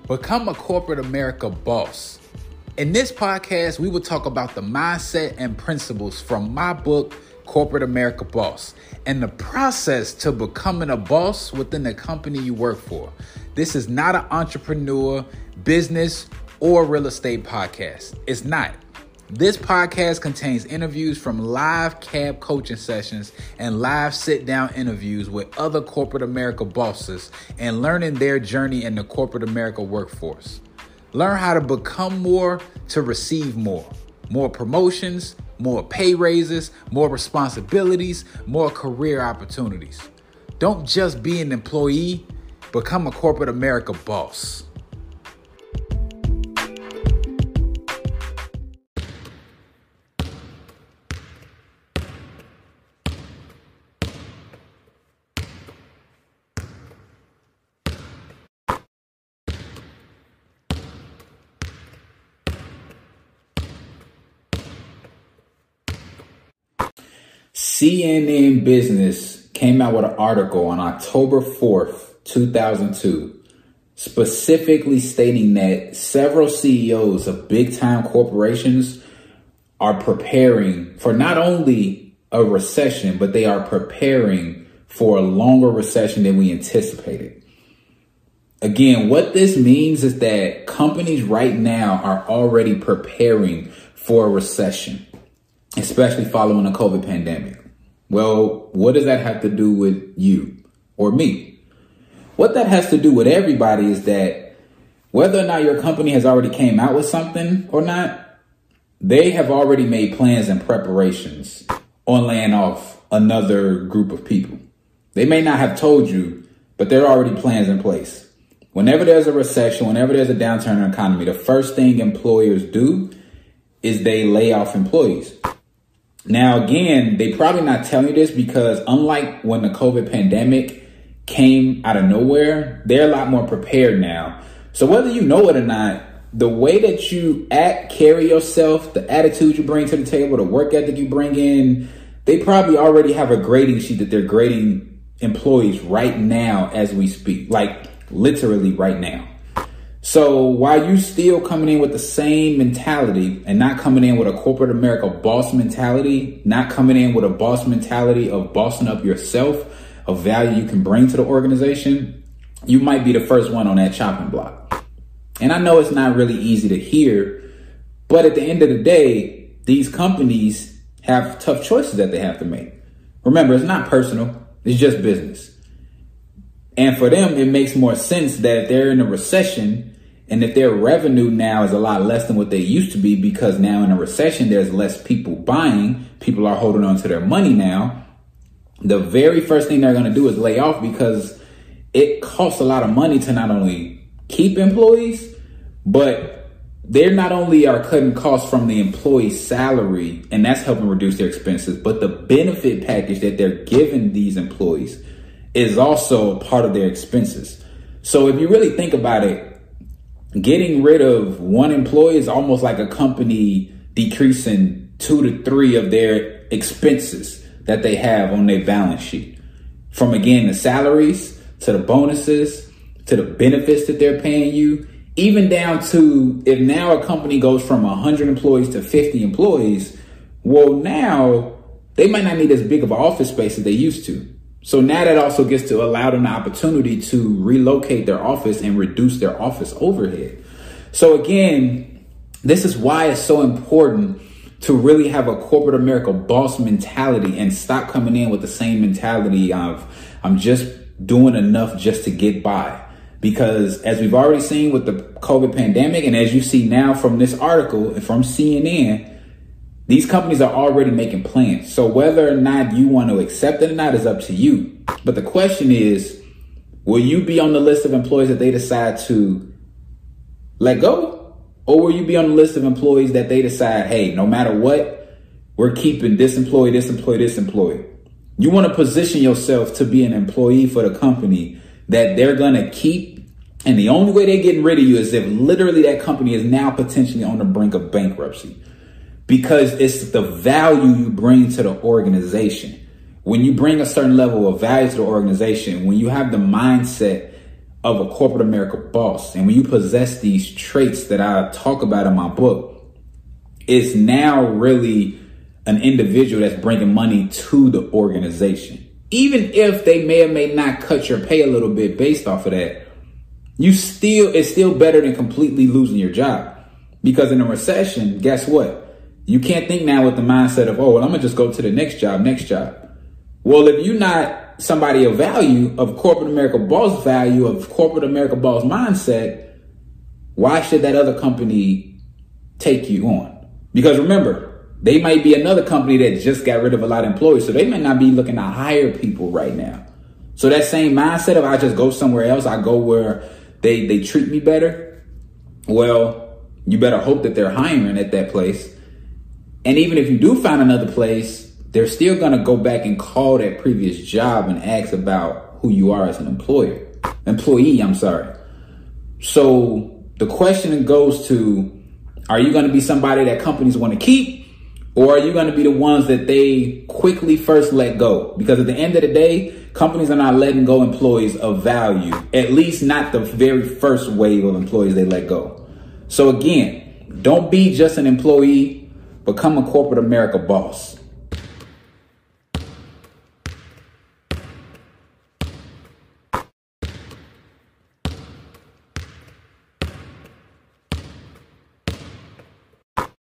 Become a corporate America boss. In this podcast, we will talk about the mindset and principles from my book, Corporate America Boss, and the process to becoming a boss within the company you work for. This is not an entrepreneur, business, or real estate podcast. It's not. This podcast contains interviews from live cab coaching sessions and live sit-down interviews with other corporate America bosses and learning their journey in the corporate America workforce. Learn how to become more to receive more. More promotions, more pay raises, more responsibilities, more career opportunities. Don't just be an employee, become a corporate America boss. CNN Business came out with an article on October 4th, 2002, specifically stating that several CEOs of big-time corporations are preparing for not only a recession, but they are preparing for a longer recession than we anticipated. Again, what this means is that companies right now are already preparing for a recession, especially following the COVID pandemic. Well, what does that have to do with you or me? What that has to do with everybody is that whether or not your company has already came out with something or not, they have already made plans and preparations on laying off another group of people. They may not have told you, but there are already plans in place. Whenever there's a recession, whenever there's a downturn in the economy, the first thing employers do is they lay off employees. Now, again, they probably not telling you this because unlike when the COVID pandemic came out of nowhere, they're a lot more prepared now. So whether you know it or not, the way that you act, carry yourself, the attitude you bring to the table, the work ethic you bring in, they probably already have a grading sheet that they're grading employees right now as we speak, like literally right now. So while you still coming in with the same mentality and not coming in with a corporate America boss mentality, not coming in with a boss mentality of bossing up yourself, of value you can bring to the organization, you might be the first one on that chopping block. And I know it's not really easy to hear, but at the end of the day, these companies have tough choices that they have to make. Remember, it's not personal, it's just business. And for them, it makes more sense that they're in a recession and if their revenue now is a lot less than what they used to be because now in a recession, there's less people buying. People are holding on to their money now. The very first thing they're going to do is lay off because it costs a lot of money to not only keep employees, but they're not only are cutting costs from the employee's salary, and that's helping reduce their expenses, but the benefit package that they're giving these employees is also a part of their expenses. So if you really think about it, getting rid of one employee is almost like a company decreasing 2 to 3 of their expenses that they have on their balance sheet. From, again, the salaries to the bonuses to the benefits that they're paying you, even down to if now a company goes from 100 employees to 50 employees, well, now they might not need as big of an office space as they used to. So now that also gets to allow them the opportunity to relocate their office and reduce their office overhead. So again, this is why it's so important to really have a corporate America boss mentality and stop coming in with the same mentality of I'm just doing enough just to get by. Because as we've already seen with the COVID pandemic, and as you see now from this article from CNN, these companies are already making plans. So whether or not you want to accept it or not is up to you. But the question is, will you be on the list of employees that they decide to let go? Or will you be on the list of employees that they decide, hey, no matter what, we're keeping this employee, this employee, this employee. You want to position yourself to be an employee for the company that they're going to keep. And the only way they're getting rid of you is if literally that company is now potentially on the brink of bankruptcy. Because it's the value you bring to the organization. When you bring a certain level of value to the organization, when you have the mindset of a corporate America boss, and when you possess these traits that I talk about in my book, it's now really an individual that's bringing money to the organization. Even if they may or may not cut your pay a little bit based off of that, it's still better than completely losing your job. Because in a recession, guess what? You can't think now with the mindset of, oh, well, I'm gonna just go to the next job. Well, if you're not somebody of value, of corporate America boss value, of corporate America boss mindset, why should that other company take you on? Because remember, they might be another company that just got rid of a lot of employees, so they may not be looking to hire people right now. So that same mindset of I just go somewhere else, I go where they treat me better. Well, you better hope that they're hiring at that place. And even if you do find another place, they're still going to go back and call that previous job and ask about who you are as an employee. So the question goes to, are you going to be somebody that companies want to keep? Or are you going to be the ones that they quickly first let go? Because at the end of the day, companies are not letting go employees of value, at least not the very first wave of employees they let go. So again, don't be just an employee, become a corporate America boss.